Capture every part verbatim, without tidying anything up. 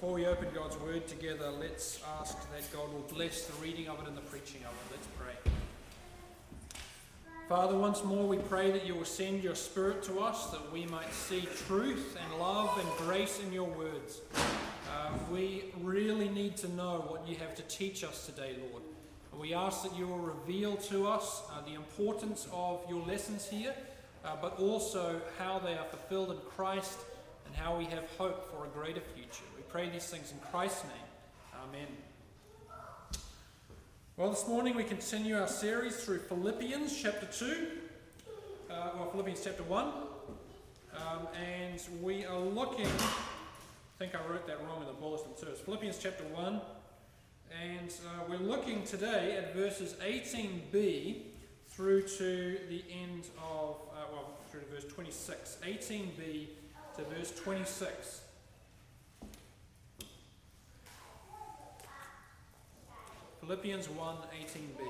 Before we open God's Word together, let's ask that God will bless the reading of it and the preaching of it. Let's pray. Father, once more we pray that you will send your Spirit to us, that we might see truth and love and grace in your words. Uh, we really need to know what you have to teach us today, Lord. And we ask that you will reveal to us uh, the importance of your lessons here, uh, but also how they are fulfilled in Christ and how we have hope for a greater future. We pray these things in Christ's name. Amen. Well, this morning we continue our series through Philippians chapter two, uh, well, Philippians chapter one, um, and we are looking, I think I wrote that wrong in the bulletin too, it's Philippians chapter one, and uh, we're looking today at verses eighteen b through to the end of, uh, well, through to verse twenty-six, eighteen b to verse twenty-six. Philippians one, eighteen b.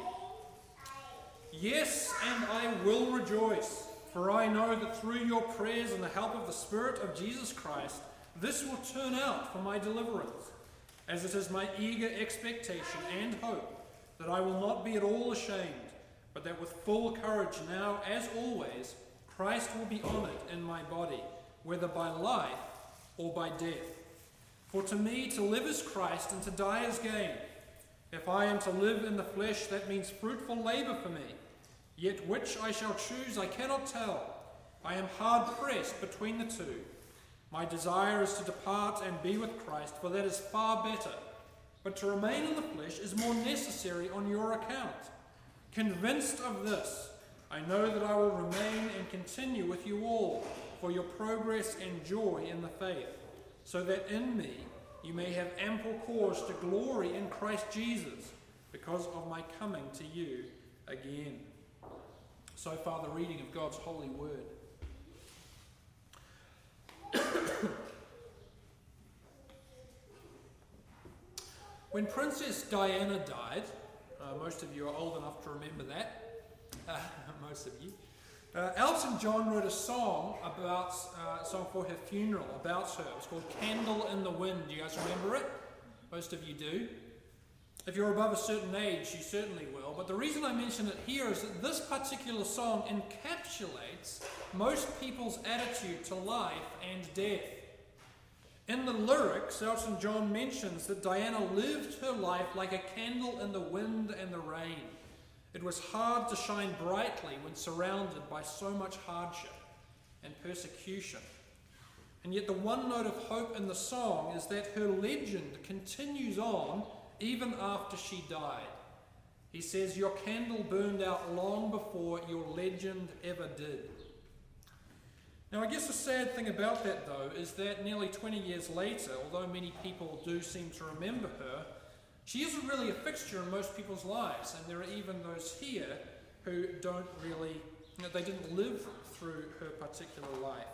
Yes, and I will rejoice, for I know that through your prayers and the help of the Spirit of Jesus Christ, this will turn out for my deliverance, as it is my eager expectation and hope that I will not be at all ashamed, but that with full courage now, as always, Christ will be honoured in my body, whether by life or by death. For to me to live is Christ, and to die is gain. If I am to live in the flesh, that means fruitful labour for me. Yet which I shall choose I cannot tell. I am hard pressed between the two. My desire is to depart and be with Christ, for that is far better. But to remain in the flesh is more necessary on your account. Convinced of this, I know that I will remain and continue with you all for your progress and joy in the faith, so that in me you may have ample cause to glory in Christ Jesus because of my coming to you again. So far, the reading of God's holy word. When Princess Diana died, uh, most of you are old enough to remember that, uh, most of you, Uh, Elton John wrote a song about uh, a song for her funeral about her. It was called "Candle in the Wind." Do you guys remember it? Most of you do. If you're above a certain age, you certainly will. But the reason I mention it here is that this particular song encapsulates most people's attitude to life and death. In the lyrics, Elton John mentions that Diana lived her life like a candle in the wind and the rain. It was hard to shine brightly when surrounded by so much hardship and persecution. And yet the one note of hope in the song is that her legend continues on even after she died. He says, "Your candle burned out long before your legend ever did." Now I guess the sad thing about that though is that nearly twenty years later, although many people do seem to remember her, she isn't really a fixture in most people's lives, and there are even those here who don't really, you know, they didn't live through her particular life.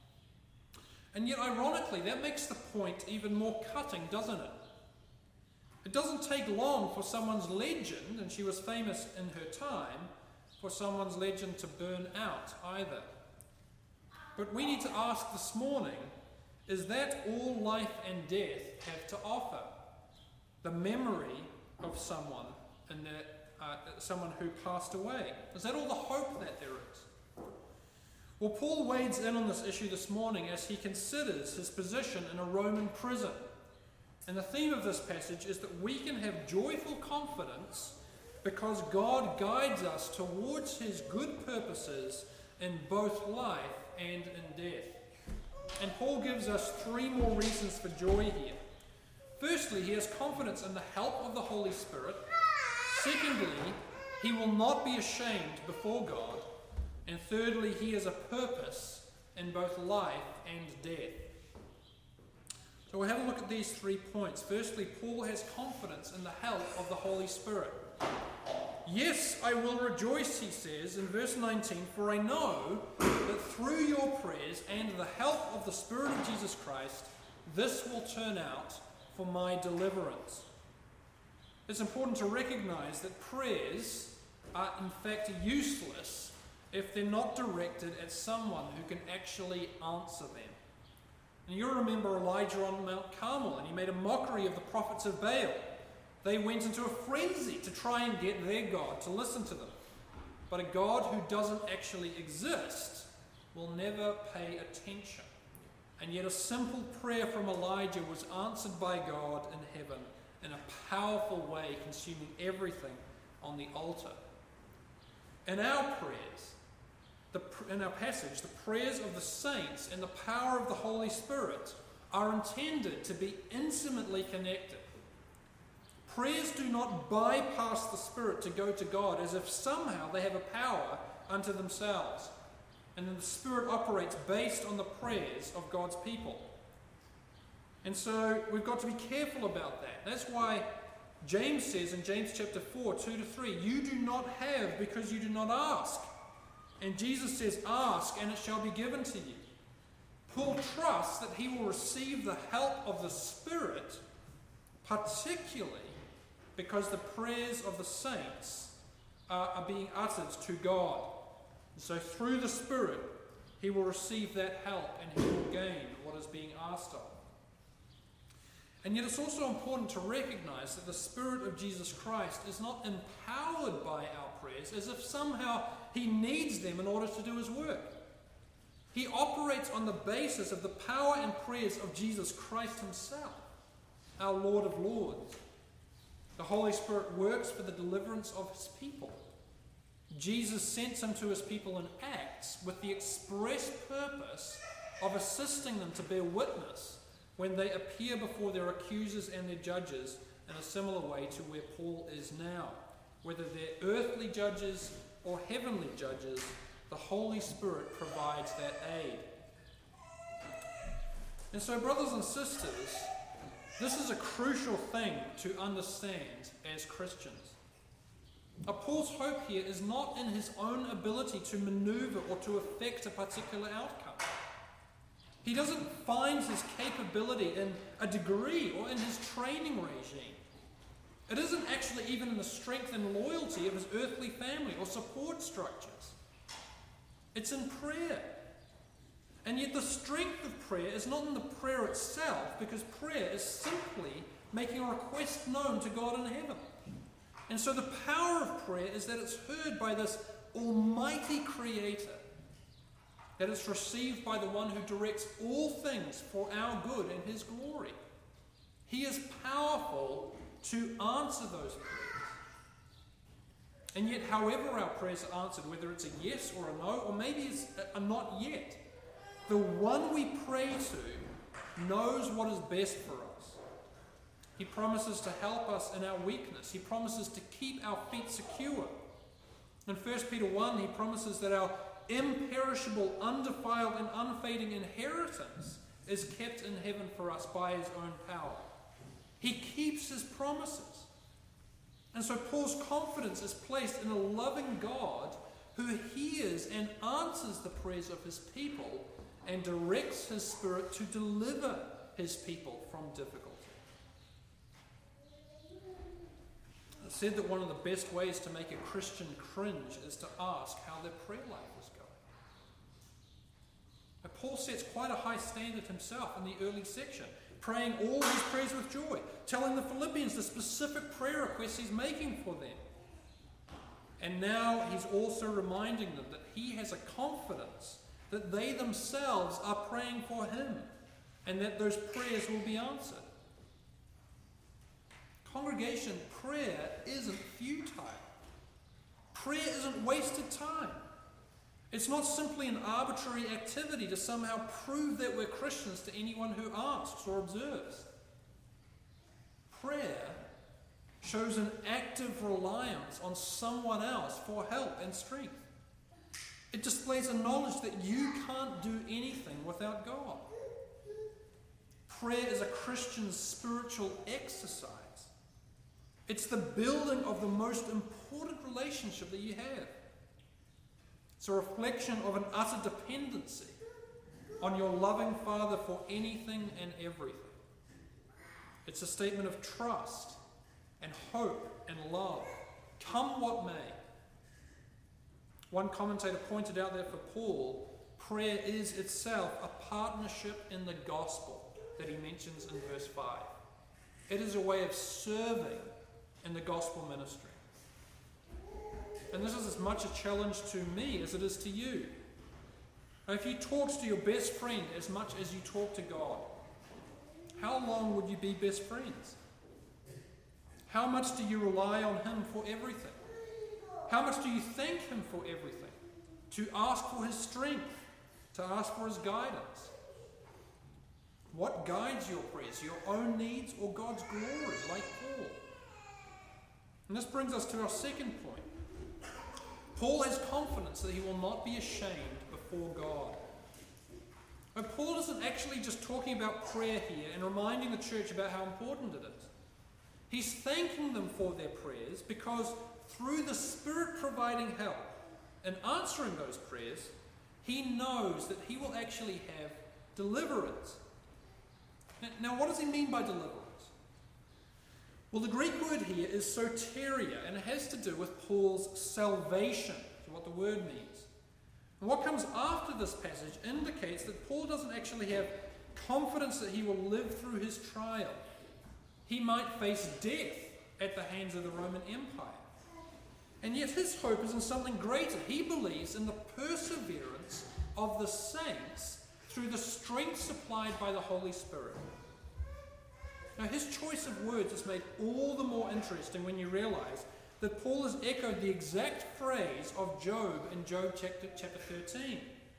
And yet, ironically, that makes the point even more cutting, doesn't it? It doesn't take long for someone's legend, and she was famous in her time, for someone's legend to burn out either. But we need to ask this morning, is that all life and death have to offer? The memory of someone and the, uh, someone who passed away. Is that all the hope that there is? Well, Paul wades in on this issue this morning as he considers his position in a Roman prison. And the theme of this passage is that we can have joyful confidence because God guides us towards his good purposes in both life and in death. And Paul gives us three more reasons for joy here. Firstly, he has confidence in the help of the Holy Spirit. Secondly, he will not be ashamed before God. And thirdly, he has a purpose in both life and death. So we'll have a look at these three points. Firstly, Paul has confidence in the help of the Holy Spirit. Yes, I will rejoice, he says in verse nineteen, for I know that through your prayers and the help of the Spirit of Jesus Christ, this will turn out for my deliverance. It's important to recognize that prayers are in fact useless if they're not directed at someone who can actually answer them. And you remember Elijah on Mount Carmel, and he made a mockery of the prophets of Baal. They went into a frenzy to try and get their God to listen to them. But a God who doesn't actually exist will never pay attention. And yet a simple prayer from Elijah was answered by God in heaven in a powerful way, consuming everything on the altar. In our prayers, the, in our passage, the prayers of the saints and the power of the Holy Spirit are intended to be intimately connected. Prayers do not bypass the Spirit to go to God as if somehow they have a power unto themselves. And then the Spirit operates based on the prayers of God's people. And so we've got to be careful about that. That's why James says in James chapter four, two to three, you do not have because you do not ask. And Jesus says, ask and it shall be given to you. Paul trusts that he will receive the help of the Spirit, particularly because the prayers of the saints are, are being uttered to God. And so through the Spirit, he will receive that help and he will gain what is being asked of. And yet it's also important to recognize that the Spirit of Jesus Christ is not empowered by our prayers as if somehow he needs them in order to do his work. He operates on the basis of the power and prayers of Jesus Christ himself, our Lord of Lords. The Holy Spirit works for the deliverance of his people. Jesus sent him to his people in Acts with the express purpose of assisting them to bear witness when they appear before their accusers and their judges in a similar way to where Paul is now. Whether they're earthly judges or heavenly judges, the Holy Spirit provides that aid. And so, brothers and sisters, this is a crucial thing to understand as Christians. Now, Paul's hope here is not in his own ability to maneuver or to affect a particular outcome. He doesn't find his capability in a degree or in his training regime. It isn't actually even in the strength and loyalty of his earthly family or support structures. It's in prayer. And yet the strength of prayer is not in the prayer itself, because prayer is simply making a request known to God in heaven. And so the power of prayer is that it's heard by this almighty Creator, that it's received by the one who directs all things for our good and his glory. He is powerful to answer those prayers. And yet, however our prayers are answered, whether it's a yes or a no, or maybe it's a not yet, the one we pray to knows what is best for us. He promises to help us in our weakness. He promises to keep our feet secure. In First Peter one, he promises that our imperishable, undefiled, and unfading inheritance is kept in heaven for us by his own power. He keeps his promises. And so Paul's confidence is placed in a loving God who hears and answers the prayers of his people and directs his Spirit to deliver his people from difficulty. It's said that one of the best ways to make a Christian cringe is to ask how their prayer life is going. Now, Paul sets quite a high standard himself in the early section, praying all these prayers with joy, telling the Philippians the specific prayer requests he's making for them. And now he's also reminding them that he has a confidence that they themselves are praying for him and that those prayers will be answered. Congregation, prayer isn't futile. Prayer isn't wasted time. It's not simply an arbitrary activity to somehow prove that we're Christians to anyone who asks or observes. Prayer shows an active reliance on someone else for help and strength. It displays a knowledge that you can't do anything without God. Prayer is a Christian's spiritual exercise. It's the building of the most important relationship that you have. It's a reflection of an utter dependency on your loving Father for anything and everything. It's a statement of trust and hope and love, come what may. One commentator pointed out that for Paul, prayer is itself a partnership in the gospel that he mentions in verse five. It is a way of serving in the gospel ministry. And this is as much a challenge to me as it is to you. Now, if you talked to your best friend as much as you talk to God, how long would you be best friends? How much do you rely on him for everything? How much do you thank him for everything? To ask for his strength, to ask for his guidance. What guides your prayers? Your own needs or God's glory, like Paul? And this brings us to our second point. Paul has confidence that he will not be ashamed before God. But Paul isn't actually just talking about prayer here and reminding the church about how important it is. He's thanking them for their prayers because through the Spirit providing help and answering those prayers, he knows that he will actually have deliverance. Now, what does he mean by deliverance? Well, the Greek word here is soteria, and it has to do with Paul's salvation, is what the word means. And what comes after this passage indicates that Paul doesn't actually have confidence that he will live through his trial. He might face death at the hands of the Roman Empire. And yet his hope is in something greater. He believes in the perseverance of the saints through the strength supplied by the Holy Spirit. Now, his choice of words is made all the more interesting when you realize that Paul has echoed the exact phrase of Job in Job chapter, chapter thirteen.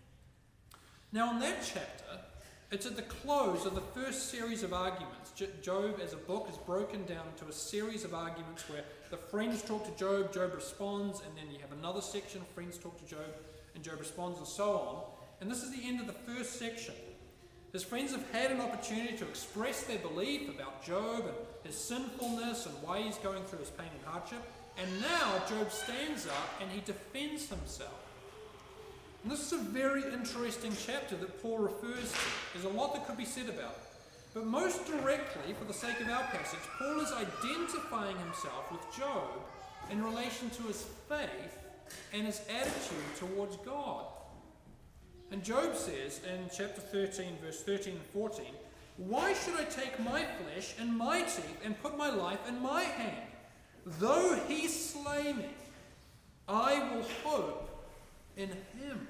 Now, in that chapter, it's at the close of the first series of arguments. Job, as a book, is broken down into a series of arguments where the friends talk to Job, Job responds, and then you have another section, friends talk to Job, and Job responds, and so on. And this is the end of the first section. His friends have had an opportunity to express their belief about Job and his sinfulness and why he's going through his pain and hardship. And now Job stands up and he defends himself. And this is a very interesting chapter that Paul refers to. There's a lot that could be said about it. But most directly, for the sake of our passage, Paul is identifying himself with Job in relation to his faith and his attitude towards God. And Job says in chapter thirteen, verse thirteen and fourteen, "Why should I take my flesh and my teeth and put my life in my hand? Though he slay me, I will hope in him.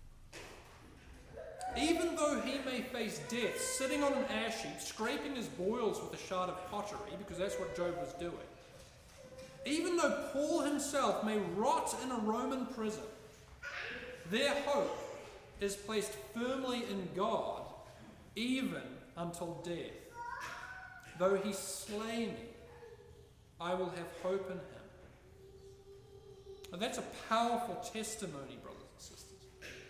Even though he may face death, sitting on an ash heap, scraping his boils with a shard of pottery," because that's what Job was doing. Even though Paul himself may rot in a Roman prison, their hope is placed firmly in God, even until death. Though he slay me, I will have hope in him. And that's a powerful testimony, brothers and sisters.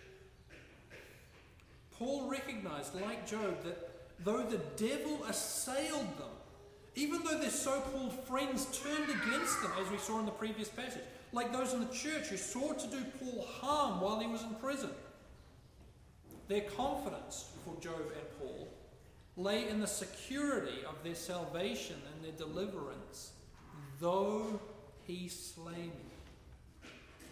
Paul recognized, like Job, that though the devil assailed them, even though their so-called friends turned against them, as we saw in the previous passage, like those in the church who sought to do Paul harm while he was in prison, their confidence for Job and Paul lay in the security of their salvation and their deliverance, though he slay me.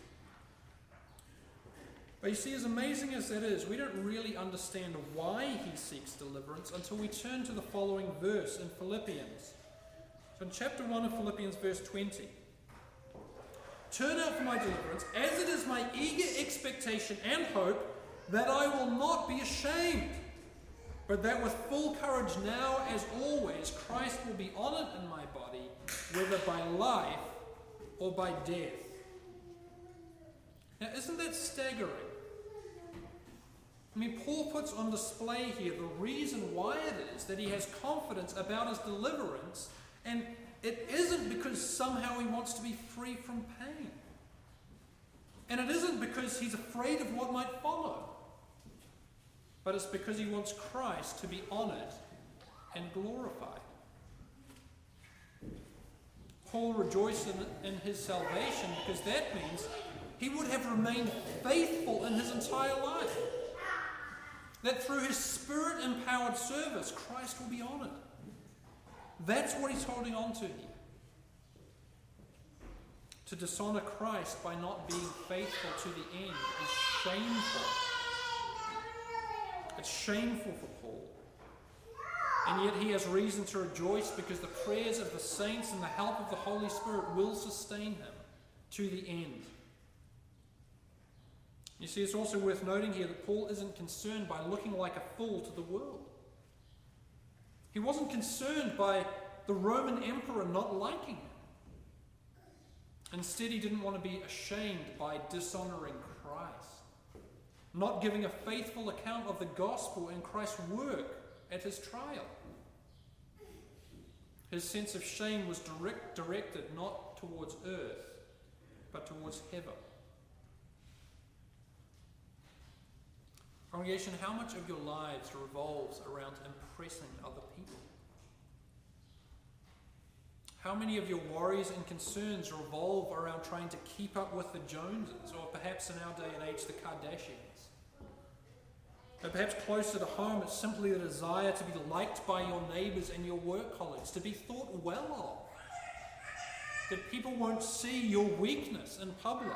But you see, as amazing as that is, we don't really understand why he seeks deliverance until we turn to the following verse in Philippians. So in chapter one of Philippians, verse twenty. "Turn out for my deliverance, as it is my eager expectation and hope, that I will not be ashamed, but that with full courage now, as always, Christ will be honored in my body, whether by life or by death." Now, isn't that staggering? I mean, Paul puts on display here the reason why it is that he has confidence about his deliverance, and it isn't because somehow he wants to be free from pain. And it isn't because he's afraid of what might follow. But it's because he wants Christ to be honored and glorified. Paul rejoiced in, in his salvation because that means he would have remained faithful in his entire life. That through his Spirit-empowered service, Christ will be honored. That's what he's holding on to here. To dishonor Christ by not being faithful to the end is shameful. It's shameful for Paul. And yet he has reason to rejoice because the prayers of the saints and the help of the Holy Spirit will sustain him to the end. You see, it's also worth noting here that Paul isn't concerned by looking like a fool to the world. He wasn't concerned by the Roman emperor not liking him. Instead, he didn't want to be ashamed by dishonoring Christ, not giving a faithful account of the gospel and Christ's work at his trial. His sense of shame was direct, directed not towards earth, but towards heaven. Congregation, how much of your lives revolves around impressing other people? How many of your worries and concerns revolve around trying to keep up with the Joneses, or perhaps in our day and age, the Kardashians? Or perhaps closer to home, it's simply the desire to be liked by your neighbours and your work colleagues, to be thought well of, that people won't see your weakness in public.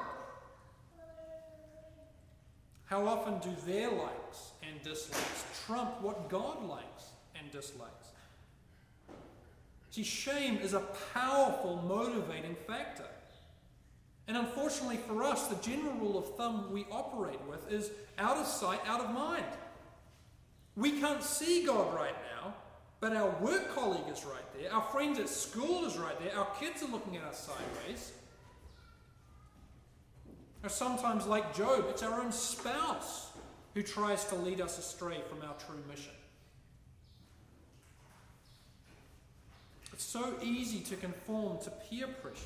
How often do their likes and dislikes trump what God likes and dislikes? See, shame is a powerful motivating factor. And unfortunately for us, the general rule of thumb we operate with is out of sight, out of mind. We can't see God right now, but our work colleague is right there, our friends at school is right there, our kids are looking at us sideways. Or sometimes, like Job, it's our own spouse who tries to lead us astray from our true mission. It's so easy to conform to peer pressure.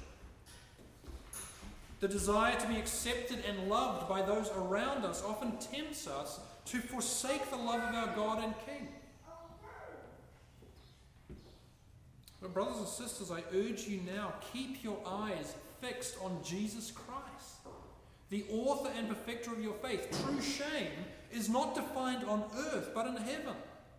The desire to be accepted and loved by those around us often tempts us to forsake the love of our God and King. But brothers and sisters, I urge you now, keep your eyes fixed on Jesus Christ, the author and perfecter of your faith. True shame is not defined on earth, but in heaven.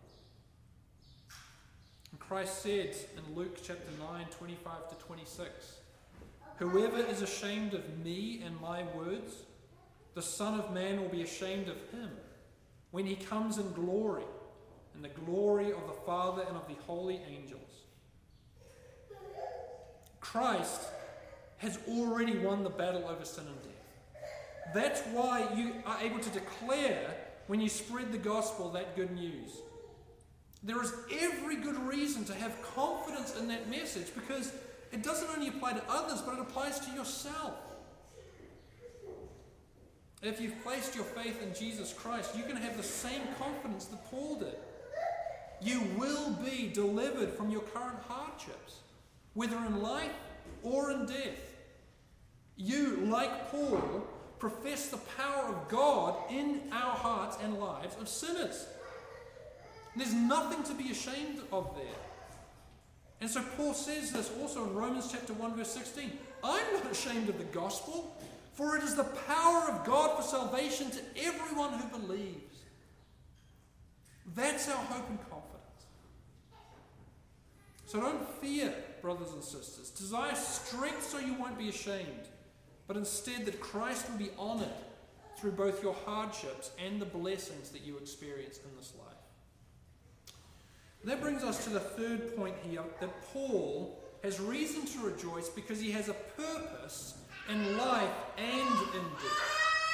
And Christ said in Luke chapter nine, twenty-five to twenty-six, "Whoever is ashamed of me and my words, the Son of Man will be ashamed of him when he comes in glory, in the glory of the Father and of the holy angels." Christ has already won the battle over sin and death. That's why you are able to declare, when you spread the gospel, that good news. There is every good reason to have confidence in that message, because it doesn't only apply to others, but it applies to yourself. If you've placed your faith in Jesus Christ, you can have the same confidence that Paul did. You will be delivered from your current hardships, whether in life or in death. You, like Paul, profess the power of God in our hearts and lives of sinners. There's nothing to be ashamed of there. And so Paul says this also in Romans chapter one verse sixteen. I'm not ashamed of the gospel, for it is the power of God for salvation to everyone who believes. That's our hope and confidence. So don't fear, brothers and sisters. Desire strength so you won't be ashamed, but instead that Christ will be honoured through both your hardships and the blessings that you experience in this life. And that brings us to the third point here, that Paul has reason to rejoice because he has a purpose in life and in death.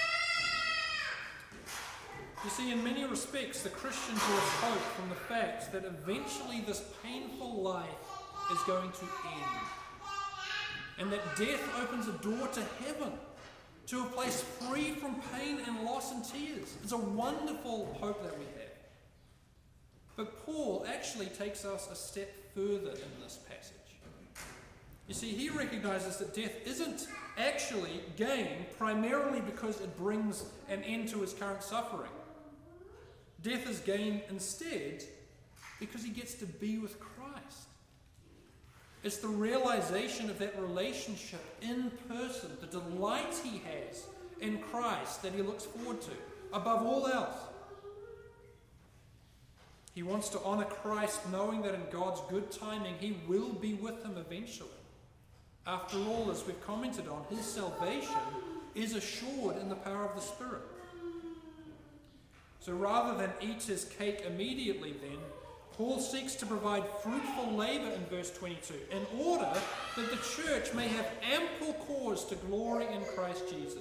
You see, in many respects, the Christian draws hope from the fact that eventually this painful life is going to end, and that death opens a door to heaven, to a place free from pain and loss and tears. It's a wonderful hope that we have. But Paul actually takes us a step further in this passage. You see, he recognizes that death isn't actually gain primarily because it brings an end to his current suffering. Death is gain instead because he gets to be with Christ. It's the realization of that relationship in person, the delight he has in Christ that he looks forward to above all else. He wants to honor Christ, knowing that in God's good timing he will be with him eventually. After all, as we've commented on, his salvation is assured in the power of the Spirit. So rather than eat his cake immediately then, Paul seeks to provide fruitful labour in verse twenty-two in order that the church may have ample cause to glory in Christ Jesus.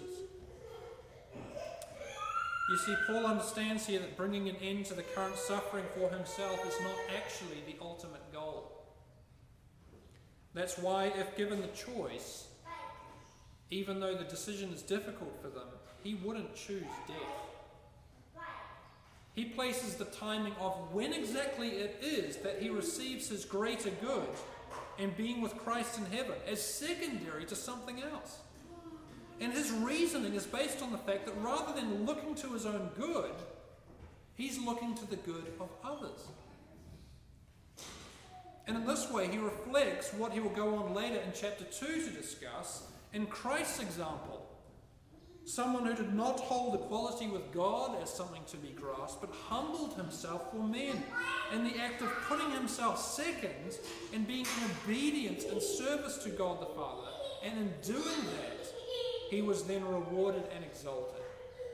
You see, Paul understands here that bringing an end to the current suffering for himself is not actually the ultimate goal. That's why, if given the choice, even though the decision is difficult for them, he wouldn't choose death. He places the timing of when exactly it is that he receives his greater good and being with Christ in heaven as secondary to something else. And his reasoning is based on the fact that rather than looking to his own good, he's looking to the good of others. And in this way, he reflects what he will go on later in chapter two to discuss in Christ's example. Someone who did not hold equality with God as something to be grasped, but humbled himself for men in the act of putting himself second and being in obedience and service to God the Father. And in doing that, he was then rewarded and exalted.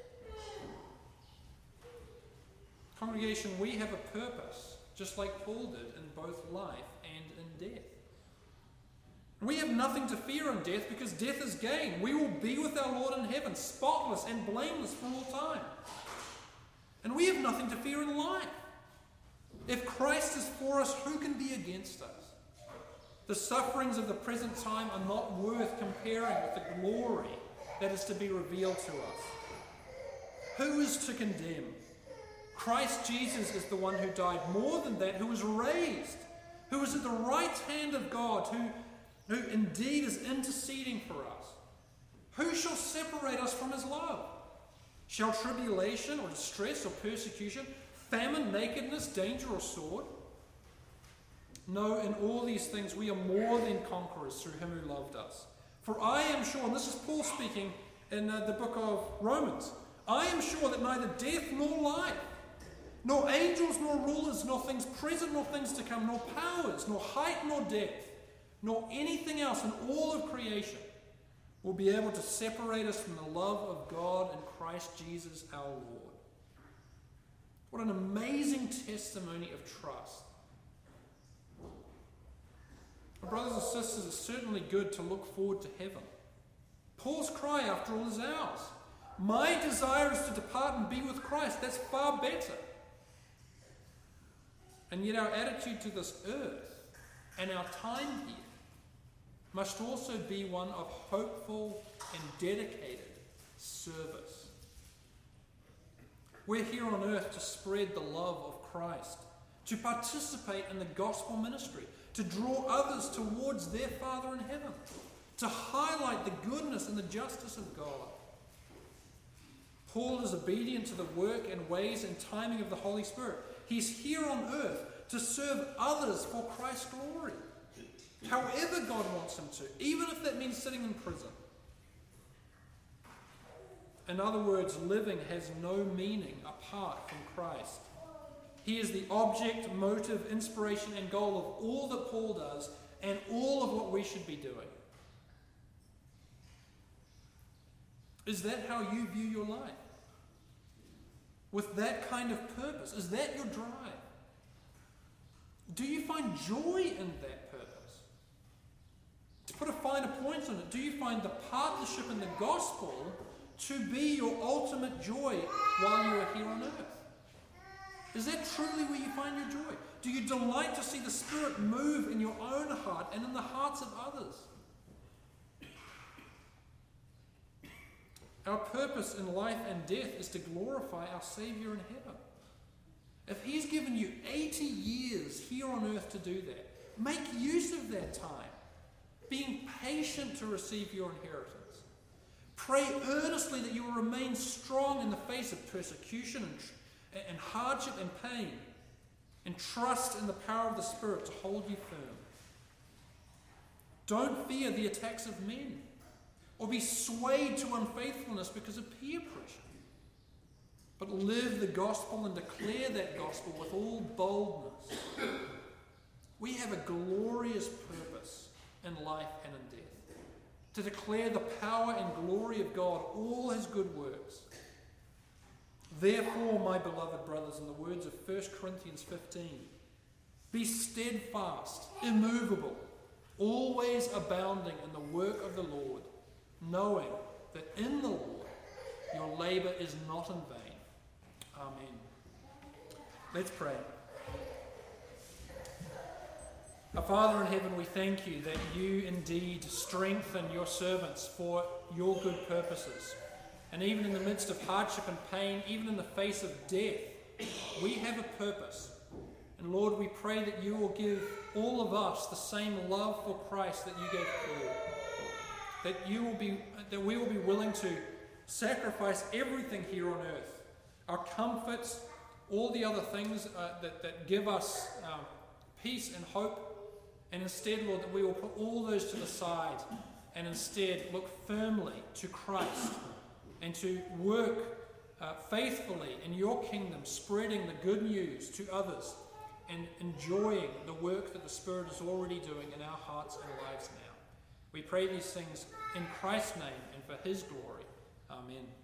Congregation, we have a purpose, just like Paul did in both life and in death. We have nothing to fear in death because death is gain. We will be with our Lord in heaven, spotless and blameless for all time. And we have nothing to fear in life. If Christ is for us, who can be against us? The sufferings of the present time are not worth comparing with the glory that is to be revealed to us. Who is to condemn? Christ Jesus is the one who died. More than that, who was raised, who is at the right hand of God, who who indeed is interceding for us. Who shall separate us from his love? Shall tribulation or distress or persecution, famine, nakedness, danger or sword? No, in all these things we are more than conquerors through him who loved us. For I am sure, and this is Paul speaking in uh, the book of Romans, I am sure that neither death nor life, nor angels nor rulers, nor things present nor things to come, nor powers, nor height nor depth, nor anything else in all of creation will be able to separate us from the love of God and Christ Jesus our Lord. What an amazing testimony of trust. My brothers and sisters, it's certainly good to look forward to heaven. Paul's cry, after all, is ours. My desire is to depart and be with Christ. That's far better. And yet our attitude to this earth and our time here must also be one of hopeful and dedicated service. We're here on earth to spread the love of Christ, to participate in the gospel ministry, to draw others towards their Father in heaven, to highlight the goodness and the justice of God. Paul is obedient to the work and ways and timing of the Holy Spirit. He's here on earth to serve others for Christ's glory, however God wants him to, even if that means sitting in prison. In other words, living has no meaning apart from Christ. He is the object, motive, inspiration, and goal of all that Paul does and all of what we should be doing. Is that how you view your life? With that kind of purpose? Is that your drive? Do you find joy in that purpose? To put a finer point on it, do you find the partnership in the gospel to be your ultimate joy while you are here on earth? Is that truly where you find your joy? Do you delight to see the Spirit move in your own heart and in the hearts of others? Our purpose in life and death is to glorify our Saviour in heaven. If He's given you eighty years here on earth to do that, make use of that time, being patient to receive your inheritance. Pray earnestly that you will remain strong in the face of persecution and, and hardship and pain, and trust in the power of the Spirit to hold you firm. Don't fear the attacks of men, or be swayed to unfaithfulness because of peer pressure. But live the gospel and declare that gospel with all boldness. We have a glorious purpose in life and in death, to declare the power and glory of God, all His good works. Therefore, my beloved brothers, in the words of First Corinthians fifteen, be steadfast, immovable, always abounding in the work of the Lord, knowing that in the Lord your labour is not in vain. Amen. Let's pray. Our Father in heaven, we thank you that you indeed strengthen your servants for your good purposes. And even in the midst of hardship and pain, even in the face of death, we have a purpose. And Lord, we pray that you will give all of us the same love for Christ that you gave Paul. That you will be, that we will be willing to sacrifice everything here on earth, our comforts, all the other things uh, that, that give us um, peace and hope. And instead, Lord, that we will put all those to the side and instead look firmly to Christ and to work uh, faithfully in your kingdom, spreading the good news to others and enjoying the work that the Spirit is already doing in our hearts and lives now. We pray these things in Christ's name and for his glory. Amen.